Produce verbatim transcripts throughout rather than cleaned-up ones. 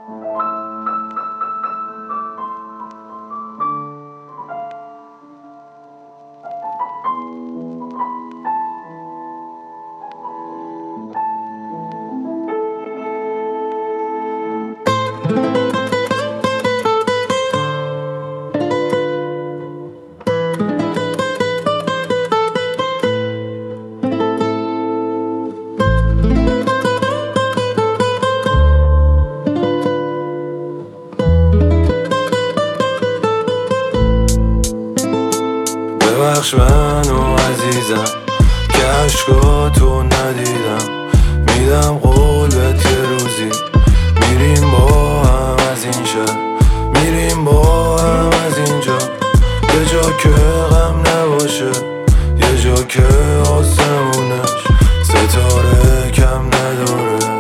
ببخش منو عزیزم که عشقاتو ندیدم، میدم قول بهت یه روزی میریم با هم از این شهر، میریم با هم از اینجا، یه جا که غم نباشه، یه جا که آسمونش ستاره کم نداره.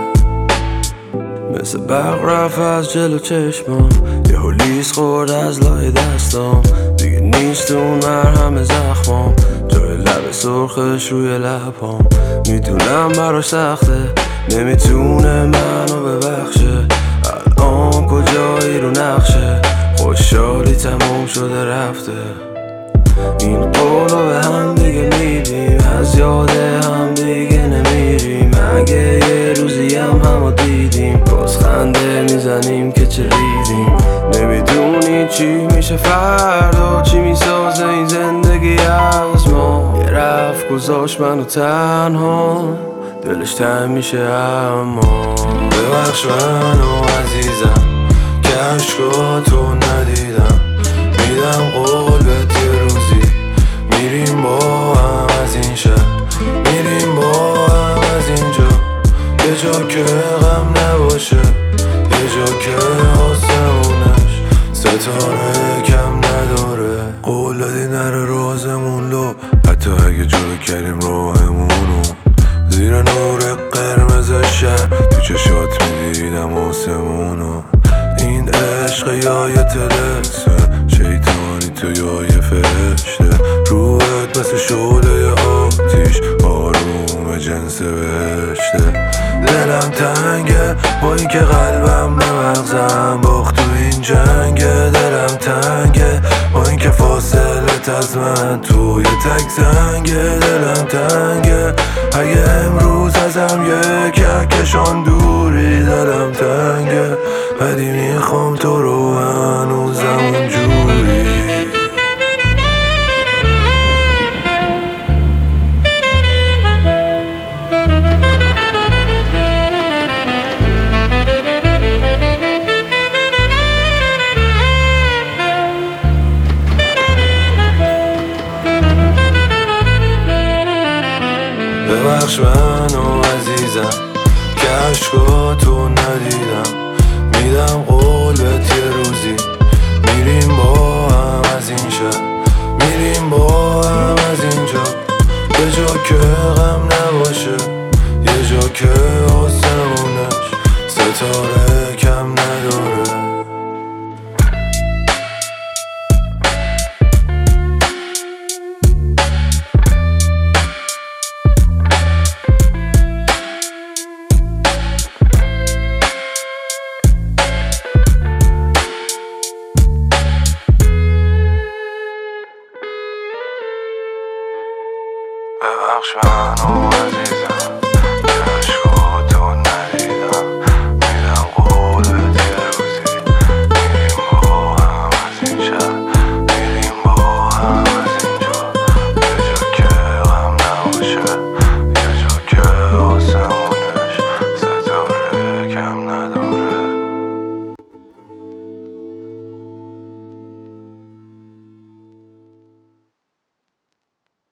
مثل برق رفت از جلو چشمم، یه هولیس خورد از لای دستم، دیگه نیست اون مرهم زخمم، جای لب سرخش روی لبام. میدونم براش سخته، نمیتونه منو ببخشه، الان کجایی رو نقشه، خوشحالی تموم شده رفته. این قولو به هم دیگه میدیم، از یاد هم دیگه نمیریم، اگه یه روزی هم همو دیدیم باز خنده میزنیم که چه ریدیم. نمیدونی چی میشه فردا، چی میسازه این زندگی از ما، یه رفت گذاشت منو تنها، دلش تنگ میشه اما. ببخش منو عزیزم که عشقاتو ندیدم، میدم قول بهت یه روزی میریم با هم از این شهر، میریم با هم از اینجا، یه جا که غم نباشه، یه جا که آسمونش ستاره کم نداره. قول دادی نره رازمون لو، حتی اگه جلو کردیم راهمونو، زیر نور قرمز شهر تو چشات میدیدم آسمونو. این عشق یا یه تلسه شیطانی تو یا یه فرشته، روحت مثل شعله آتیش آروم جنس بهشته. دلم تنگه با این که قلبم به مغزم باخت تو این جنگه، دلم تنگه با این که فاصلت از من تو یه تک زنگه، دلم تنگه اگه امروز ازم یه کهکشان دوری، دلم تنگه ولی میخوام تو رو هنوزم اونجوری. ببخش منو عزیزم که عشقاتو ندیدم، میدم قول بهت یه روزی میریم با هم از این شهر، میریم با هم از اینجا، یه جا که غم نباشه، یه جا که آسمونش ستاره